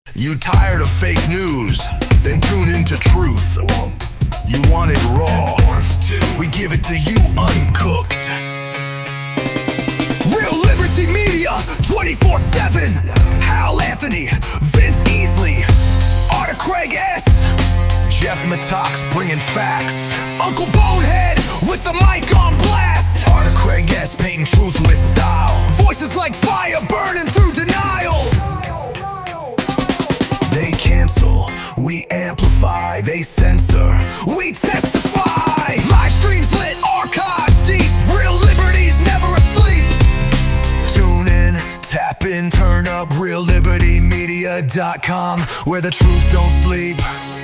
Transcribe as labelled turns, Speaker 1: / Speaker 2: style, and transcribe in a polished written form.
Speaker 1: You tired of fake news? Then tune into truth. You want it raw? We give it to you uncooked. Real Liberty Media, 24/7. Hal Anthony, Vince Easley, Arthur Craig S. Jeff Mattox bringing facts. Uncle Bonehead with the mic on blast. Arthur Craig S. painting truth with style. Voices like fire burning through denial. They cancel, we amplify. They censor, we testify. Live streams lit, archives deep. Real Liberty's never asleep. Tune in, tap in, turn up. RealLibertyMedia.com, where the truth don't sleep.